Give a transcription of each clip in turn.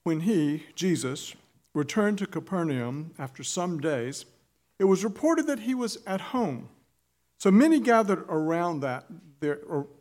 When he, Jesus, returned to Capernaum after some days, it was reported that he was at home. So many gathered around that there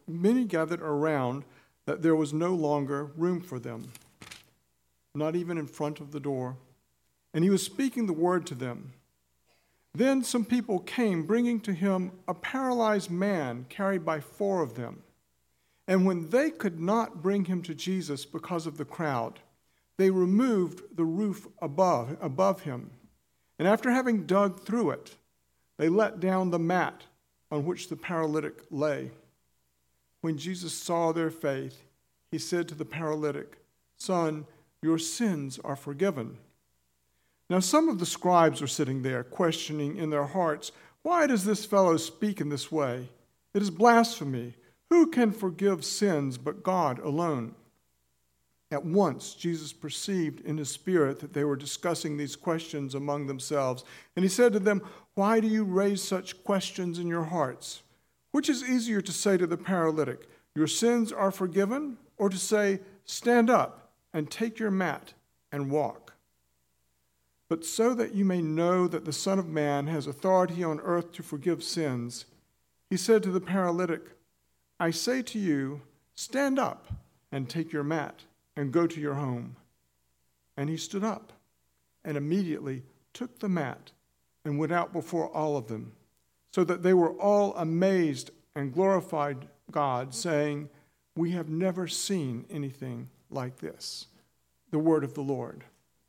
was no longer room for them, not even in front of the door. And he was speaking the word to them. Then some people came, bringing to him a paralyzed man carried by 4 of them. And when they could not bring him to Jesus because of the crowd, they removed the roof above him. And after having dug through it, they let down the mat on which the paralytic lay. When Jesus saw their faith, he said to the paralytic, "Son, your sins are forgiven." Now some of the scribes were sitting there, questioning in their hearts, "Why does this fellow speak in this way? It is blasphemy. Who can forgive sins but God alone?" At once Jesus perceived in his spirit that they were discussing these questions among themselves, and he said to them, "Why do you raise such questions in your hearts? Which is easier to say to the paralytic, 'Your sins are forgiven,' or to say, 'Stand up and take your mat and walk'? But so that you may know that the Son of Man has authority on earth to forgive sins," he said to the paralytic, "I say to you, stand up and take your mat and go to your home." And he stood up and immediately took the mat and went out before all of them, so that they were all amazed and glorified God, saying, "We have never seen anything like this." The word of the Lord.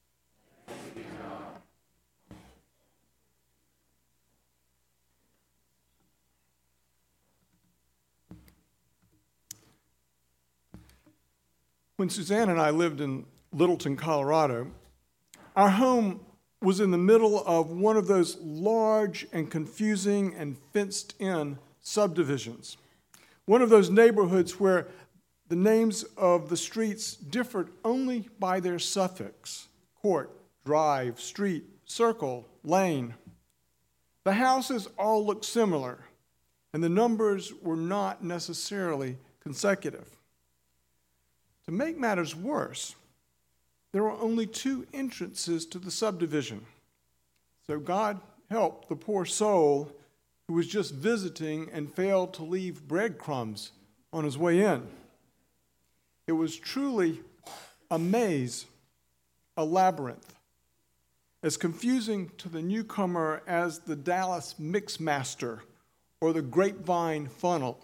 When Suzanne and I lived in Littleton, Colorado, our home was in the middle of one of those large and confusing and fenced-in subdivisions. One of those neighborhoods where the names of the streets differed only by their suffix: court, drive, street, circle, lane. The houses all looked similar, and the numbers were not necessarily consecutive. To make matters worse, there were only 2 entrances to the subdivision. So God helped the poor soul who was just visiting and failed to leave breadcrumbs on his way in. It was truly a maze, a labyrinth, as confusing to the newcomer as the Dallas Mixmaster or the Grapevine Funnel.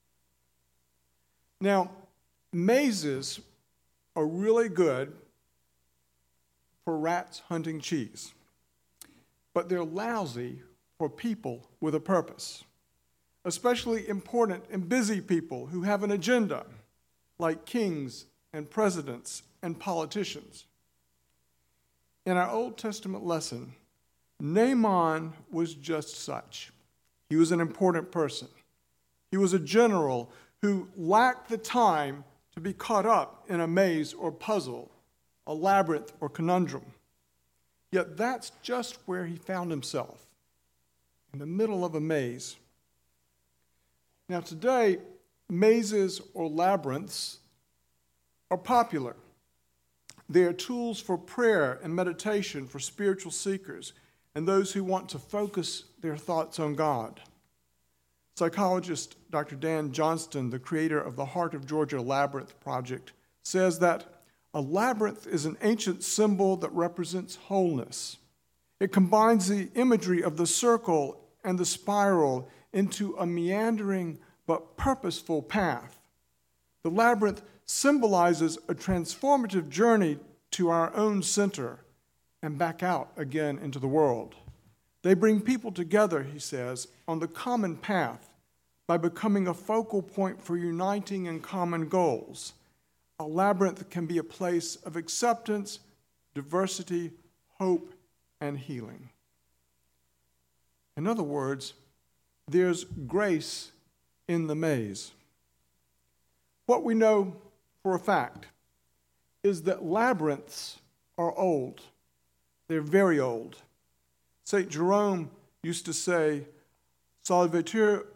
Now, mazes are really good for rats hunting cheese, but they're lousy for people with a purpose, especially important and busy people who have an agenda, like kings and presidents and politicians. In our Old Testament lesson, Naaman was just such. He was an important person. He was a general who lacked the time to be caught up in a maze or puzzle, a labyrinth or conundrum. Yet that's just where he found himself, in the middle of a maze. Now today, mazes or labyrinths are popular. They are tools for prayer and meditation for spiritual seekers and those who want to focus their thoughts on God. Psychologist Dr. Dan Johnston, the creator of the Heart of Georgia Labyrinth Project, says that a labyrinth is an ancient symbol that represents wholeness. It combines the imagery of the circle and the spiral into a meandering but purposeful path. The labyrinth symbolizes a transformative journey to our own center and back out again into the world. They bring people together, he says, on the common path by becoming a focal point for uniting in common goals. A labyrinth can be a place of acceptance, diversity, hope, and healing. In other words, there's grace in the maze. What we know for a fact is that labyrinths are old. They're very old. St. Jerome used to say, "Solvitur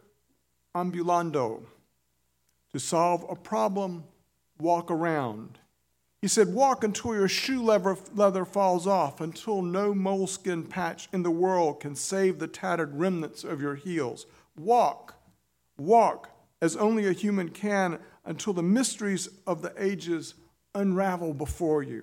ambulando." To solve a problem, walk around. He said, walk until your shoe leather falls off, until no moleskin patch in the world can save the tattered remnants of your heels. Walk as only a human can until the mysteries of the ages unravel before you.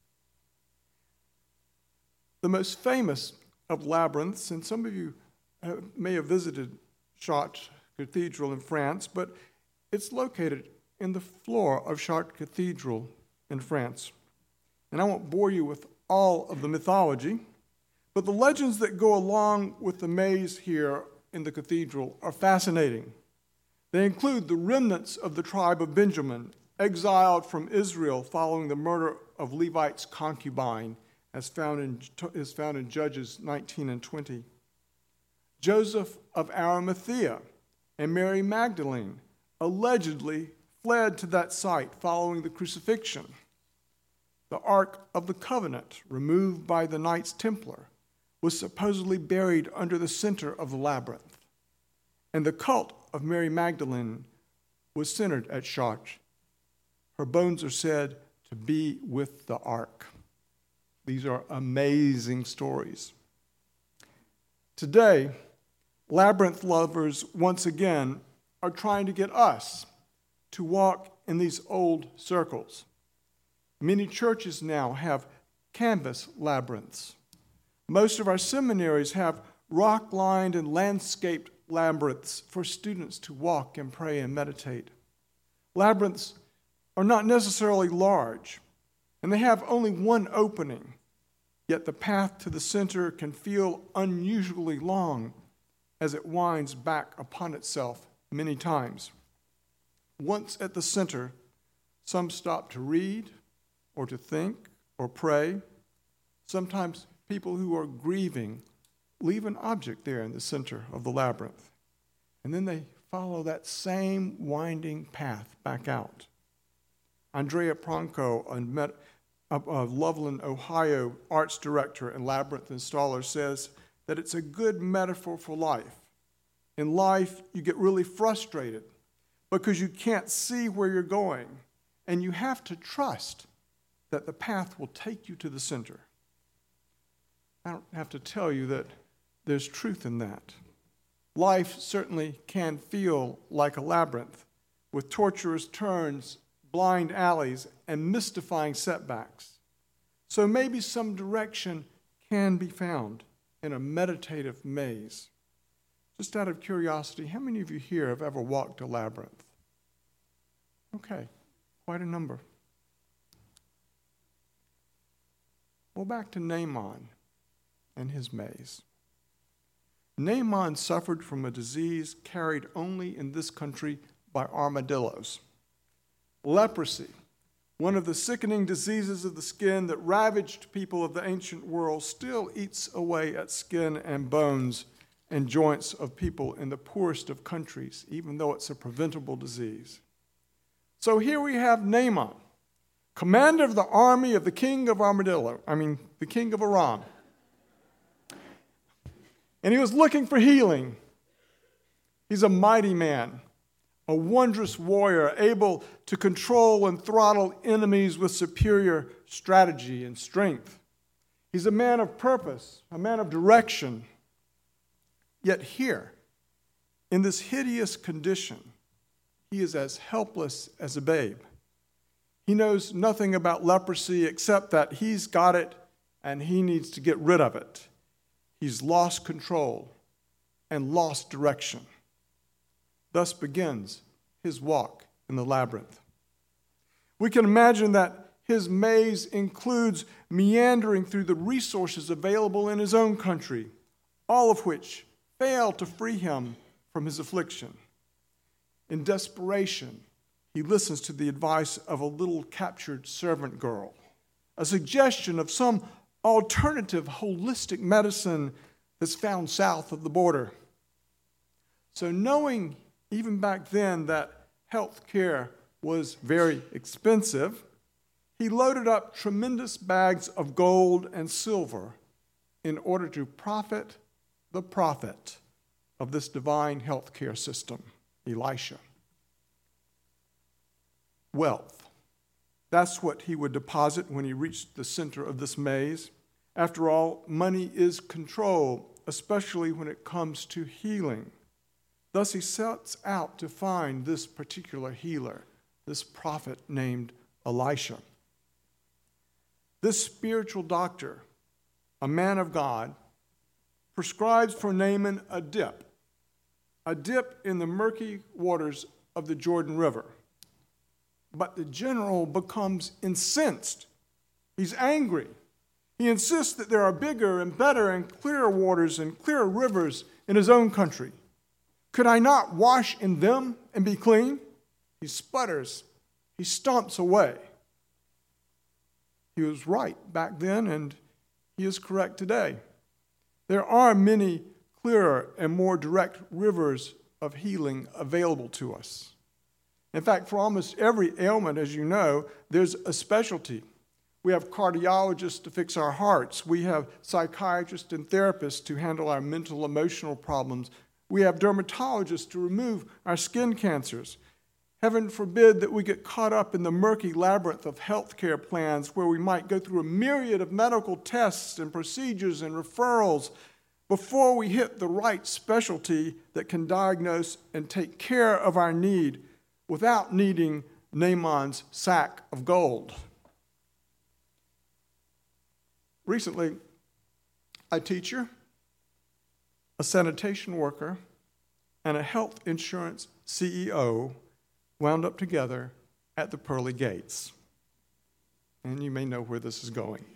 The most famous of labyrinths, and some of you may have visited Chartres Cathedral in France, but it's located in the floor of Chartres Cathedral in France. And I won't bore you with all of the mythology, but the legends that go along with the maze here in the cathedral are fascinating. They include the remnants of the tribe of Benjamin, exiled from Israel following the murder of Levite's concubine, as found in Judges 19 and 20. Joseph of Arimathea and Mary Magdalene allegedly fled to that site following the crucifixion. The Ark of the Covenant, removed by the Knights Templar, was supposedly buried under the center of the labyrinth. And the cult of Mary Magdalene was centered at Chartres. Her bones are said to be with the Ark. These are amazing stories. Today, labyrinth lovers once again are trying to get us to walk in these old circles. Many churches now have canvas labyrinths. Most of our seminaries have rock-lined and landscaped labyrinths for students to walk and pray and meditate. Labyrinths are not necessarily large, and they have only one opening, yet the path to the center can feel unusually long as it winds back upon itself many times. Once at the center, some stop to read or to think or pray. Sometimes people who are grieving leave an object there in the center of the labyrinth, and then they follow that same winding path back out. Andrea Pronko, a Loveland, Ohio arts director and labyrinth installer, says that it's a good metaphor for life. In life, you get really frustrated because you can't see where you're going, and you have to trust that the path will take you to the center. I don't have to tell you that there's truth in that. Life certainly can feel like a labyrinth, with tortuous turns, blind alleys, and mystifying setbacks. So maybe some direction can be found in a meditative maze. Just out of curiosity, how many of you here have ever walked a labyrinth? Okay, quite a number. Well, back to Naaman and his maze. Naaman suffered from a disease carried only in this country by armadillos. Leprosy, one of the sickening diseases of the skin that ravaged people of the ancient world, still eats away at skin and bones and joints of people in the poorest of countries, even though it's a preventable disease. So here we have Naaman, commander of the army of the king of the king of Aram. And he was looking for healing. He's a mighty man, a wondrous warrior, able to control and throttle enemies with superior strategy and strength. He's a man of purpose, a man of direction. Yet here, in this hideous condition, he is as helpless as a babe. He knows nothing about leprosy except that he's got it and he needs to get rid of it. He's lost control and lost direction. Thus begins his walk in the labyrinth. We can imagine that his maze includes meandering through the resources available in his own country, all of which fail to free him from his affliction. In desperation, he listens to the advice of a little captured servant girl, a suggestion of some alternative holistic medicine that's found south of the border. So knowing even back then that health care was very expensive, he loaded up tremendous bags of gold and silver in order to profit the prophet of this divine health care system, Elisha. Wealth. That's what he would deposit when he reached the center of this maze. After all, money is control, especially when it comes to healing. Thus, he sets out to find this particular healer, this prophet named Elisha. This spiritual doctor, a man of God, prescribes for Naaman a dip in the murky waters of the Jordan River. But the general becomes incensed. He's angry. He insists that there are bigger and better and clearer waters and clearer rivers in his own country. Could I not wash in them and be clean? He sputters. He stomps away. He was right back then, and he is correct today. There are many clearer and more direct rivers of healing available to us. In fact, for almost every ailment, as you know, there's a specialty. We have cardiologists to fix our hearts. We have psychiatrists and therapists to handle our mental, emotional problems. We have dermatologists to remove our skin cancers. Heaven forbid that we get caught up in the murky labyrinth of healthcare plans where we might go through a myriad of medical tests and procedures and referrals before we hit the right specialty that can diagnose and take care of our need without needing Naaman's sack of gold. Recently, a teacher, a sanitation worker, and a health insurance CEO wound up together at the pearly gates. And you may know where this is going.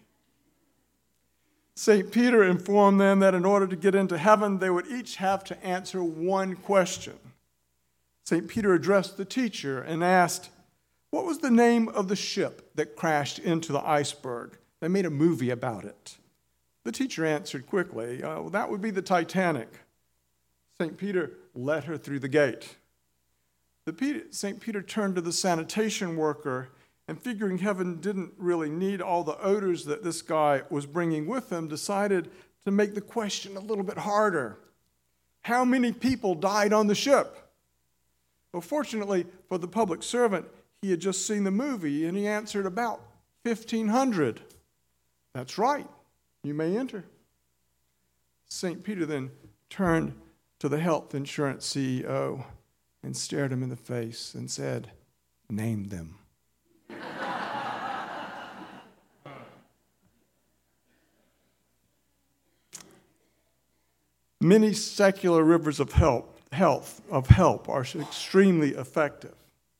St. Peter informed them that in order to get into heaven, they would each have to answer one question. St. Peter addressed the teacher and asked, "What was the name of the ship that crashed into the iceberg? They made a movie about it." The teacher answered quickly, "Well, that would be the Titanic." St. Peter led her through the gate. St. Peter turned to the sanitation worker, and figuring heaven didn't really need all the odors that this guy was bringing with him, decided to make the question a little bit harder. How many people died on the ship? Well, fortunately for the public servant, he had just seen the movie, and he answered about 1,500. "That's right. You may enter." St. Peter then turned to the health insurance CEO and stared him in the face and said, "Name them." Many secular rivers of help are extremely effective.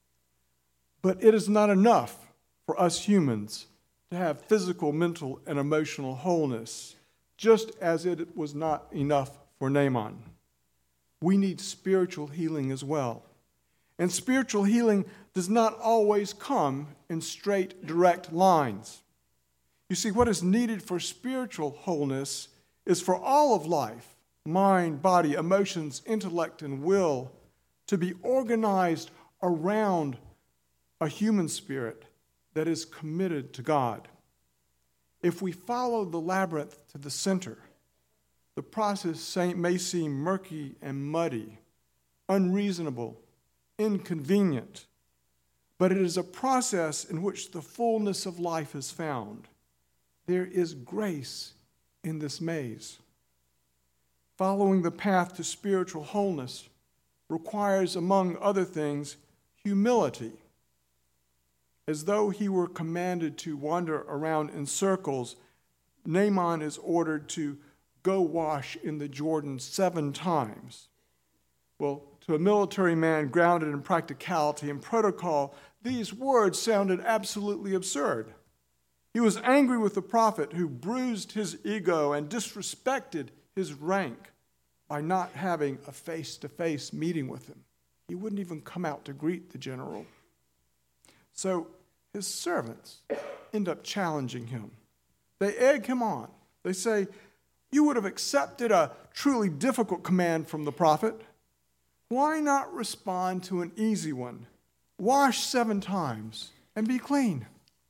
But it is not enough for us humans to have physical, mental, and emotional wholeness, just as it was not enough for Naaman. We need spiritual healing as well. And spiritual healing does not always come in straight, direct lines. You see, what is needed for spiritual wholeness is for all of life, mind, body, emotions, intellect, and will, to be organized around a human spirit that is committed to God. If we follow the labyrinth to the center, the process may seem murky and muddy, unreasonable, inconvenient, but it is a process in which the fullness of life is found. There is grace in this maze. Following the path to spiritual wholeness requires, among other things, humility. As though he were commanded to wander around in circles, Naaman is ordered to go wash in the Jordan 7 times. Well, to a military man grounded in practicality and protocol, these words sounded absolutely absurd. He was angry with the prophet who bruised his ego and disrespected his rank by not having a face-to-face meeting with him. He wouldn't even come out to greet the general. So his servants end up challenging him. They egg him on. They say, "You would have accepted a truly difficult command from the prophet. Why not respond to an easy one? Wash 7 times and be clean."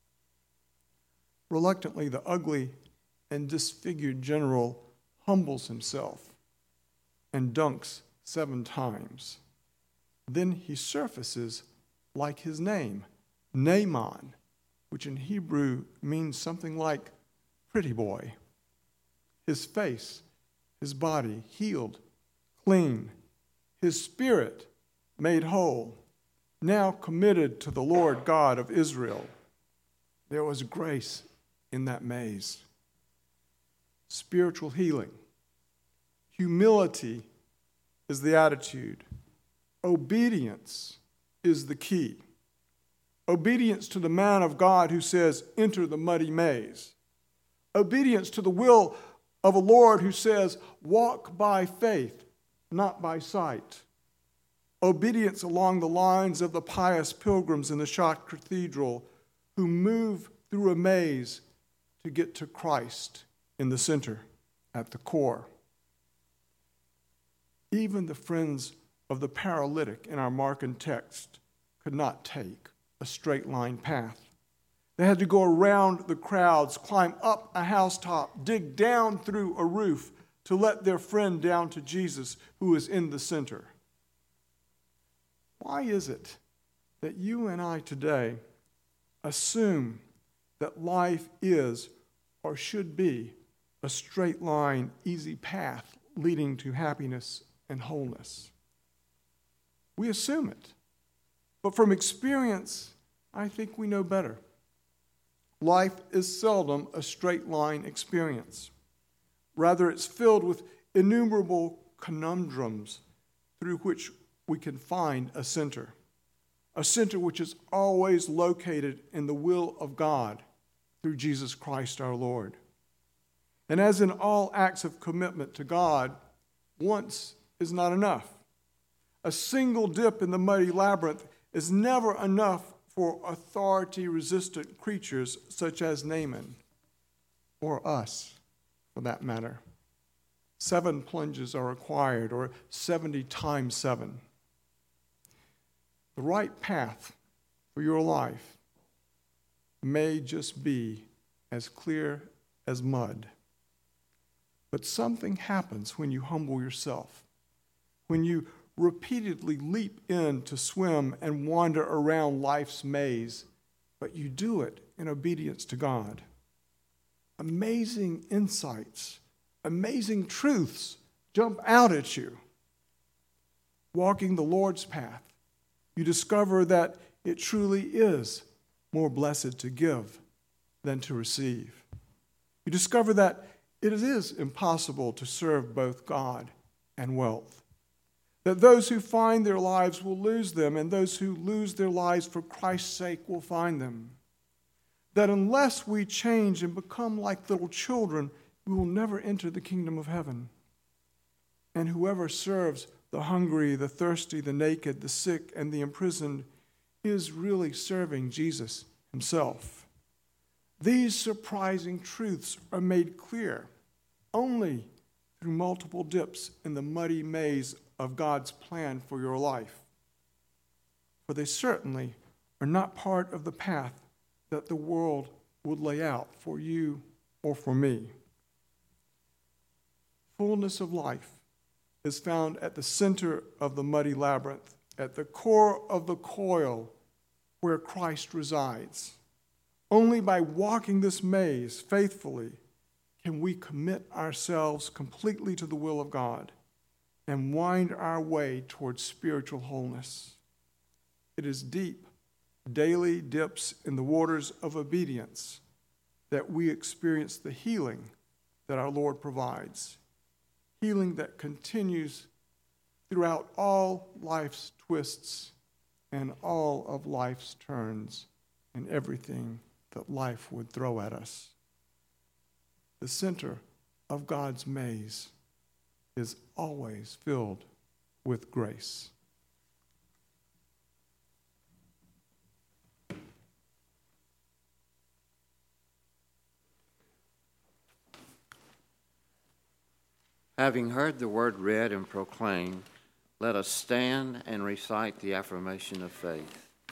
Reluctantly, the ugly and disfigured general humbles himself and dunks 7 times. Then he surfaces like his name, Naaman, which in Hebrew means something like pretty boy. His face, his body healed, clean, his spirit made whole, now committed to the Lord God of Israel. There was grace in that maze. Spiritual healing. Humility is the attitude. Obedience is the key. Obedience to the man of God who says, enter the muddy maze. Obedience to the will of a Lord who says, walk by faith, not by sight. Obedience along the lines of the pious pilgrims in the Chartres Cathedral who move through a maze to get to Christ in the center, at the core. Even the friends of the paralytic in our Markan text could not take a straight line path. They had to go around the crowds, climb up a housetop, dig down through a roof to let their friend down to Jesus, who is in the center. Why is it that you and I today assume that life is or should be a straight line, easy path leading to happiness and wholeness? We assume it. But from experience, I think we know better. Life is seldom a straight line experience. Rather, it's filled with innumerable conundrums through which we can find a center which is always located in the will of God through Jesus Christ our Lord. And as in all acts of commitment to God, once is not enough. A single dip in the muddy labyrinth is never enough for authority-resistant creatures such as Naaman, or us, for that matter. 7 plunges are required, or 70 times 7. The right path for your life may just be as clear as mud. But something happens when you humble yourself, when you repeatedly leap in to swim and wander around life's maze, but you do it in obedience to God. Amazing insights, amazing truths jump out at you. Walking the Lord's path, you discover that it truly is more blessed to give than to receive. You discover that it is impossible to serve both God and wealth. That those who find their lives will lose them, and those who lose their lives for Christ's sake will find them. That unless we change and become like little children, we will never enter the kingdom of heaven. And whoever serves the hungry, the thirsty, the naked, the sick, and the imprisoned is really serving Jesus himself. These surprising truths are made clear only through multiple dips in the muddy maze of God's plan for your life. For they certainly are not part of the path that the world would lay out for you or for me. Fullness of life is found at the center of the muddy labyrinth, at the core of the coil where Christ resides. Only by walking this maze faithfully can we commit ourselves completely to the will of God and wind our way towards spiritual wholeness. It is deep, daily dips in the waters of obedience that we experience the healing that our Lord provides. Healing that continues throughout all life's twists and all of life's turns and everything that life would throw at us. The center of God's maze is always filled with grace. Having heard the word read and proclaimed, let us stand and recite the affirmation of faith.